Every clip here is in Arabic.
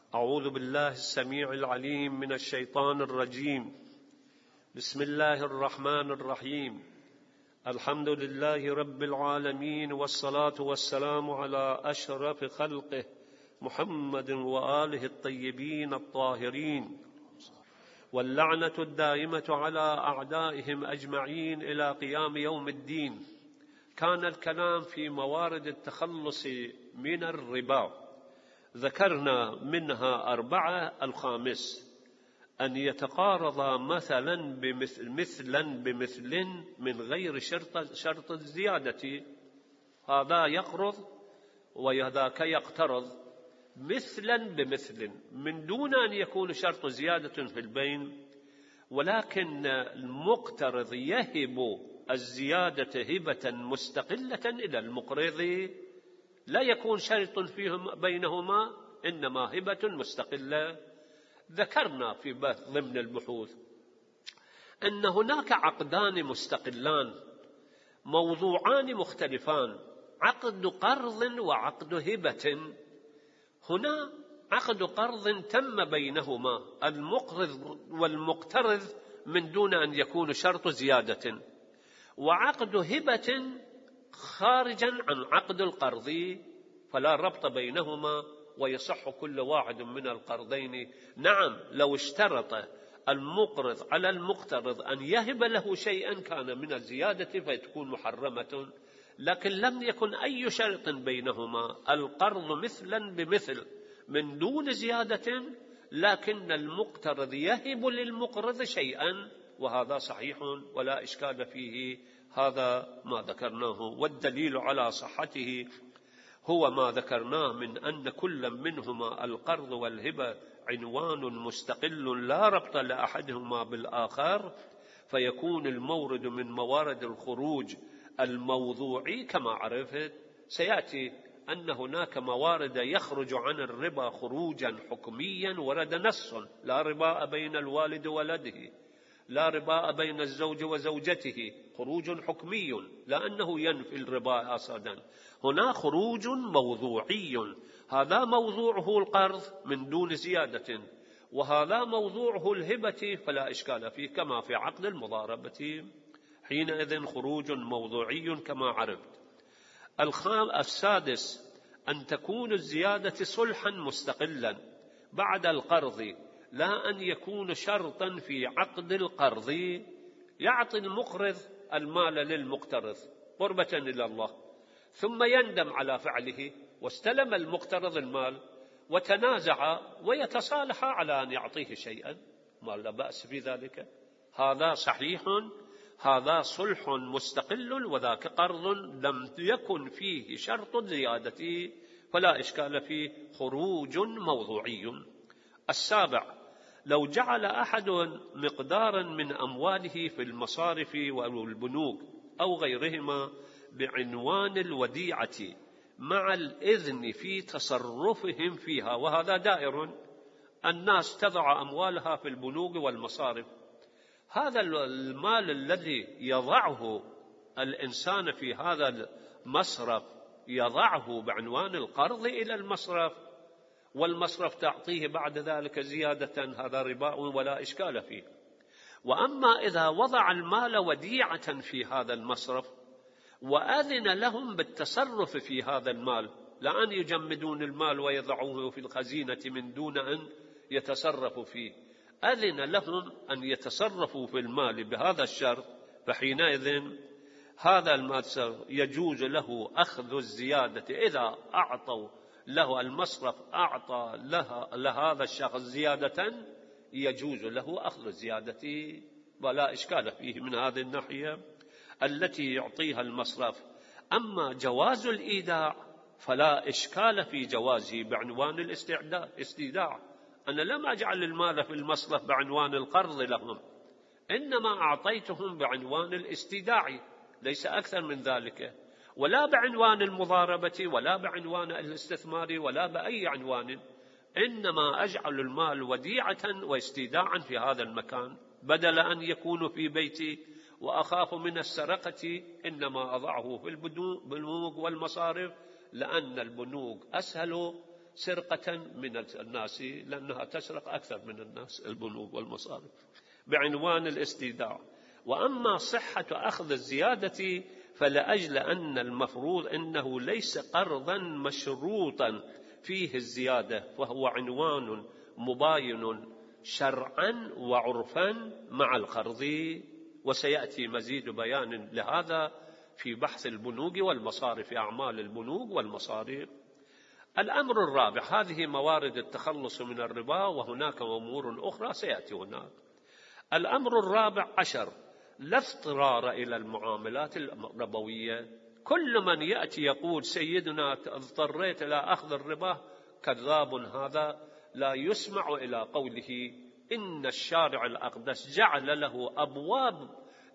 أعوذ بالله السميع العليم من الشيطان الرجيم. بسم الله الرحمن الرحيم. الحمد لله رب العالمين، والصلاة والسلام على أشرف خلقه محمد وآله الطيبين الطاهرين، واللعنة الدائمة على أعدائهم أجمعين إلى قيام يوم الدين. كان الكلام في موارد التخلص من الربا، ذكرنا منها 4. الخامس أن يتقارض مثلا بمثل من غير شرط الزيادة، هذا يقرض وذاك يقترض مثلا بمثل من دون أن يكون شرط زيادة في البين، ولكن المقترض يهب الزيادة هبة مستقلة إلى المقرض، لا يكون شرط فيهم بينهما، إنما هبة مستقلة. ذكرنا في ضمن البحوث أن هناك عقدان مستقلان موضوعان مختلفان، عقد قرض وعقد هبة. هنا عقد قرض تم بينهما المقرض والمقترض من دون أن يكون شرط زيادة، وعقد هبة خارجا عن عقد القرض، فلا ربط بينهما ويصح كل واحد من القرضين. نعم، لو اشترط المقرض على المقترض أن يهب له شيئا كان من الزيادة فتكون محرمة، لكن لم يكن أي شرط بينهما، القرض مثلا بمثل من دون زيادة، لكن المقترض يهب للمقرض شيئا، وهذا صحيح ولا إشكال فيه. هذا ما ذكرناه، والدليل على صحته هو ما ذكرناه من أن كل منهما القرض والهبة عنوان مستقل لا ربط لأحدهما بالآخر، فيكون المورد من موارد الخروج الموضوعي كما عرفت. سيأتي أن هناك موارد يخرج عن الربا خروجا حكميا، ورد نص: لا ربا بين الوالد وولده، لا ربا بين الزوج وزوجته، خروج حكمي لأنه ينفي الربا أصلا. هنا خروج موضوعي، هذا موضوعه القرض من دون زيادة، وهذا موضوعه الهبة، فلا إشكال فيه كما في عقد المضاربة. حينئذ خروج موضوعي كما عرفت. السادس أن تكون الزيادة صلحا مستقلا بعد القرض، لا أن يكون شرطا في عقد القرض. يعطي المقرض المال للمقترض قربة إلى الله، ثم يندم على فعله، واستلم المقترض المال وتنازع ويتصالح على أن يعطيه شيئا، ما لا بأس في ذلك، هذا صحيح، هذا صلح مستقل، وذاك قرض لم يكن فيه شرط زيادة، فلا إشكال فيه، خروج موضوعي. السابع: لو جعل أحد مقدارا من أمواله في المصارف والبنوك أو غيرهما بعنوان الوديعة مع الإذن في تصرفهم فيها، وهذا دائر، الناس تضع أموالها في البنوك والمصارف، هذا المال الذي يضعه الإنسان في هذا المصرف يضعه بعنوان القرض إلى المصرف، والمصرف تعطيه بعد ذلك زيادة، هذا ربا ولا إشكال فيه. وأما إذا وضع المال وديعة في هذا المصرف وأذن لهم بالتصرف في هذا المال، لا أن يجمدون المال ويضعوه في الخزينة من دون أن يتصرفوا فيه، أذن لهم أن يتصرفوا في المال بهذا الشرط، فحينئذ هذا المال يجوز له أخذ الزيادة. إذا أعطوا له المصرف أعطى لهذا الشخص زيادة، يجوز له أخذ الزيادة ولا إشكال فيه من هذه الناحية التي يعطيها المصرف. أما جواز الإيداع فلا إشكال في جوازه بعنوان الاستيداع. أنا لم أجعل المال في المصرف بعنوان القرض لهم، إنما أعطيتهم بعنوان الاستيداع، ليس أكثر من ذلك، ولا بعنوان المضاربة ولا بعنوان الاستثمار ولا بأي عنوان، إنما أجعل المال وديعة واستيداعا في هذا المكان، بدل أن يكون في بيتي وأخاف من السرقة، إنما أضعه في البنوك والمصارف، لأن البنوك أسهل سرقة من الناس، لأنها تسرق أكثر من الناس البنوك والمصارف بعنوان الاستيداع. وأما صحة أخذ الزيادة فلأجل أن المفروض أنه ليس قرضا مشروطا فيه الزيادة، فهو عنوان مباين شرعا وعرفا مع القرض، وسيأتي مزيد بيان لهذا في بحث البنوك والمصارف، أعمال البنوك والمصارف. الأمر الرابع، هذه موارد التخلص من الربا، وهناك أمور أخرى سيأتي هناك. الأمر الرابع عشر، لا اضطرار إلى المعاملات الربوية. كل من يأتي يقول سيدنا اضطريت إلى أخذ الربا كذاب، هذا لا يسمع إلى قوله. إن الشارع الأقدس جعل له أبواب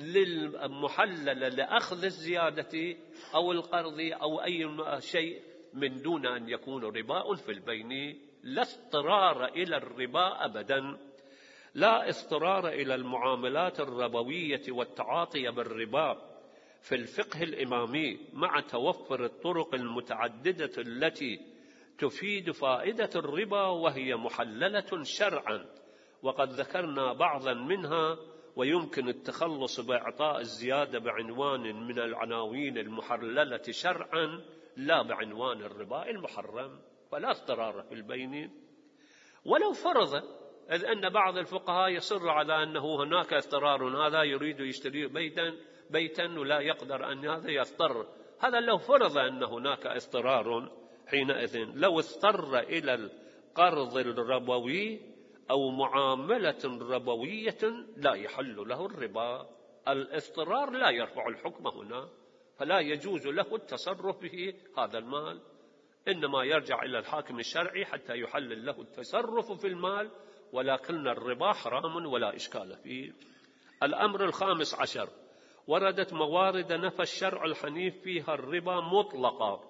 للمحللة لأخذ الزيادة أو القرض أو أي شيء من دون أن يكون رباء في البين. لا اضطرار إلى الربا أبدا، لا اضطرار إلى المعاملات الربوية والتعاطي بالربا في الفقه الإمامي، مع توفر الطرق المتعددة التي تفيد فائدة الربا وهي محللة شرعا، وقد ذكرنا بعضا منها. ويمكن التخلص بإعطاء الزيادة بعنوان من العناوين المحللة شرعا، لا بعنوان الربا المحرم، فلا اضطرار في البين. ولو فرض إذ أن بعض الفقهاء يصر على أنه هناك اضطرار، هذا يريد يشتري بيتا ولا يقدر أن هذا يضطر، هذا لو فرض أن هناك اضطرار، حينئذ لو اضطر إلى القرض الربوي أو معاملة ربوية لا يحل له الربا. الاضطرار لا يرفع الحكم هنا، فلا يجوز له التصرف به هذا المال، إنما يرجع إلى الحاكم الشرعي حتى يحلل له التصرف في المال، ولكن الربا حرام ولا إشكال فيه. الأمر الخامس عشر، وردت موارد نفى الشرع الحنيف فيها الربا مطلقا،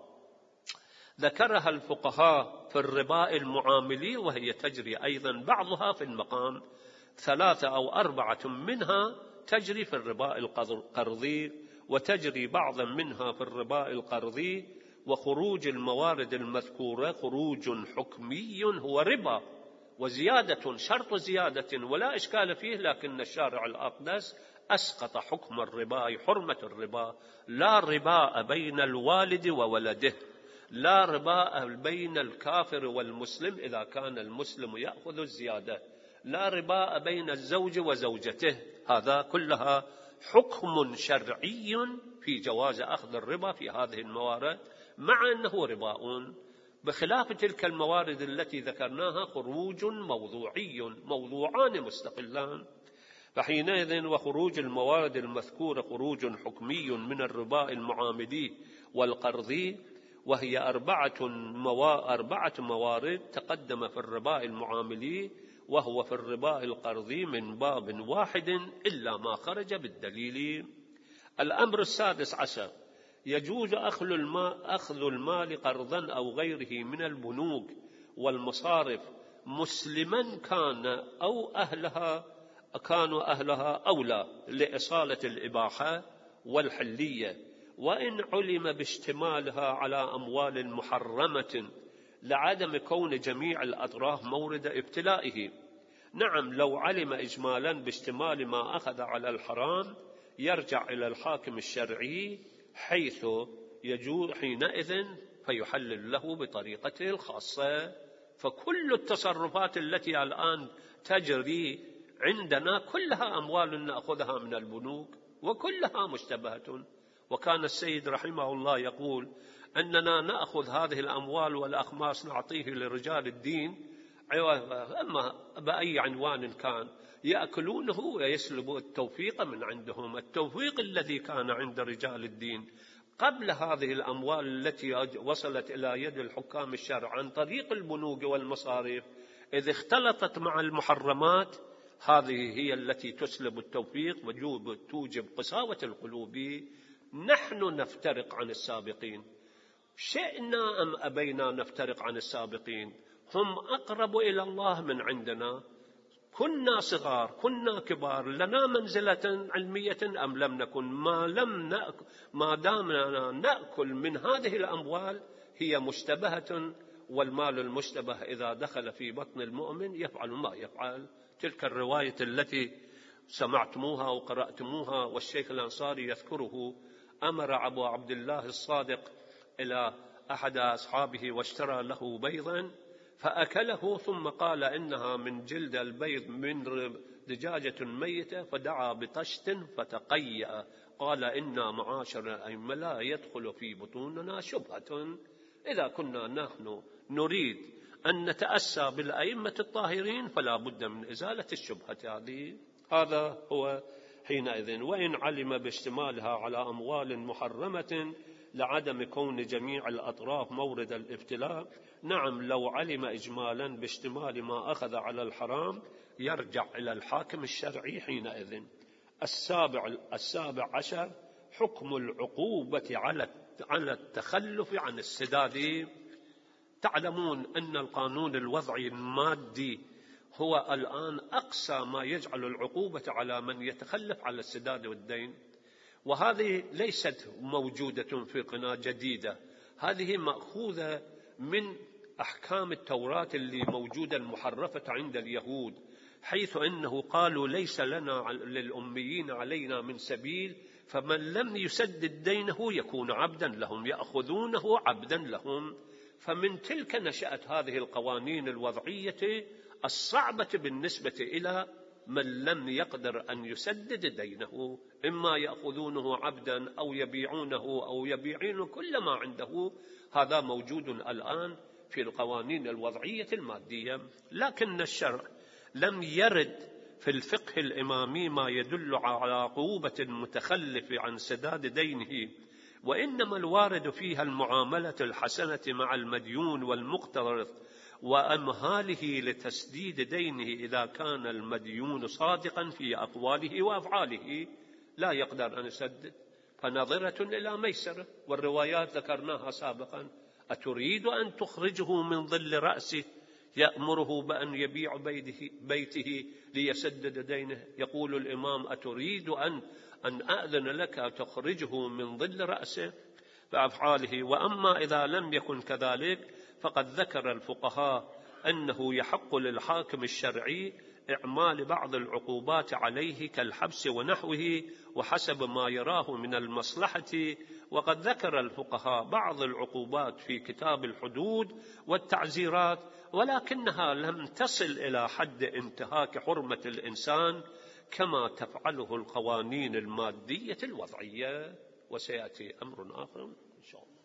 ذكرها الفقهاء في الربا المعاملي، وهي تجري أيضا بعضها في المقام، 3 أو 4 منها تجري في الربا القرضي، وتجري بعضا منها في الربا القرضي. وخروج الموارد المذكورة خروج حكمي هو ربا، وزيادة شرط زيادة ولا إشكال فيه، لكن الشارع الأقدس أسقط حكم الربا، حرمة الربا. لا ربا بين الوالد وولده، لا ربا بين الكافر والمسلم إذا كان المسلم يأخذ الزيادة، لا ربا بين الزوج وزوجته، هذا كلها حكم شرعي في جواز أخذ الربا في هذه الموارد، مع أنه رباء. بخلاف تلك الموارد التي ذكرناها خروج موضوعي، موضوعان مستقلان. فحينئذ وخروج الموارد المذكورة خروج حكمي من الربا المعاملي والقرضي، وهي 4 موارد تقدم في الربا المعاملي، وهو في الربا القرضي من باب واحد إلا ما خرج بالدليل. الأمر السادس عشر، يجوز أخذ المال قرضا أو غيره من البنوك والمصارف مسلما كان أو كانوا أهلها أولى لإصالة الإباحة والحلية، وإن علم باشتمالها على أموال محرمة لعدم كون جميع الأطراف مورد ابتلائه. نعم، لو علم إجمالا باشتمال ما أخذ على الحرام يرجع إلى الحاكم الشرعي حيث يجوز حينئذ فيحلل له بطريقته الخاصة. فكل التصرفات التي الآن تجري عندنا كلها أموال نأخذها من البنوك وكلها مشتبهة. وكان السيد رحمه الله يقول أننا نأخذ هذه الأموال والأخماس نعطيه لرجال الدين، أما بأي عنوان كان يأكلونه ويسلبوا التوفيق من عندهم، التوفيق الذي كان عند رجال الدين قبل هذه الأموال التي وصلت إلى يد الحكام الشرع عن طريق البنوك والمصارف، إذ اختلطت مع المحرمات هذه هي التي تسلب التوفيق وتوجب قساوة القلوب. نحن نفترق عن السابقين، شئنا أم أبينا نفترق عن السابقين، هم أقرب إلى الله من عندنا، كنا صغار كنا كبار، لنا منزلة علمية أم لم نكن، ما دامنا نأكل من هذه الأموال هي مشتبهة والمال المشتبه إذا دخل في بطن المؤمن يفعل ما يفعل. تلك الرواية التي سمعتموها وقرأتموها والشيخ الأنصاري يذكره: أمر أبو عبد الله الصادق إلى أحد أصحابه واشترى له بيضا فأكله، ثم قال: إنها من جلد البيض من دجاجة ميتة، فدعا بطشت فتقيأ. قال: إنا معاشر الأئمة لا يدخل في بطوننا شبهة. إذا كنا نحن نريد أن نتأسى بالأئمة الطاهرين فلا بد من إزالة الشبهة هذه. هذا هو حينئذ. وإن علم باشتمالها على أموال محرمة لعدم كون جميع الأطراف مورد الابتلاء، نعم لو علم إجمالا باشتمال ما أخذ على الحرام يرجع إلى الحاكم الشرعي حينئذ. السابع عشر: حكم العقوبة على التخلف عن السداد. تعلمون أن القانون الوضعي المادي هو الآن أقصى ما يجعل العقوبة على من يتخلف على السداد والدين، وهذه ليست موجودة في قناة جديدة، هذه مأخوذة من أحكام التوراة اللي موجودة المحرفة عند اليهود، حيث أنه قالوا: ليس لنا للأميين علينا من سبيل، فمن لم يسدد دينه يكون عبدا لهم، يأخذونه عبدا لهم. فمن تلك نشأت هذه القوانين الوضعية الصعبة بالنسبة إلى من لم يقدر أن يسدد دينه، إما يأخذونه عبدا أو يبيعونه أو يبيعون كل ما عنده. هذا موجود الآن في القوانين الوضعية المادية. لكن الشرع لم يرد في الفقه الإمامي ما يدل على عقوبة المتخلف عن سداد دينه، وإنما الوارد فيها المعاملة الحسنة مع المديون والمقترض وأمهاله لتسديد دينه إذا كان المديون صادقا في أقواله وأفعاله، لا يقدر أن يسدد فنظرة إلى ميسرة. والروايات ذكرناها سابقا: أتريد أن تخرجه من ظل رأسه، يأمره بأن يبيع بيته ليسدد دينه. يقول الإمام: أتريد أن أأذن لك تخرجه من ظل رأسه بأفعاله. وأما إذا لم يكن كذلك فقد ذكر الفقهاء أنه يحق للحاكم الشرعي إعمال بعض العقوبات عليه كالحبس ونحوه وحسب ما يراه من المصلحة. وقد ذكر الفقهاء بعض العقوبات في كتاب الحدود والتعزيرات، ولكنها لم تصل إلى حد انتهاك حرمة الإنسان كما تفعله القوانين المادية الوضعية. وسيأتي أمر آخر إن شاء الله.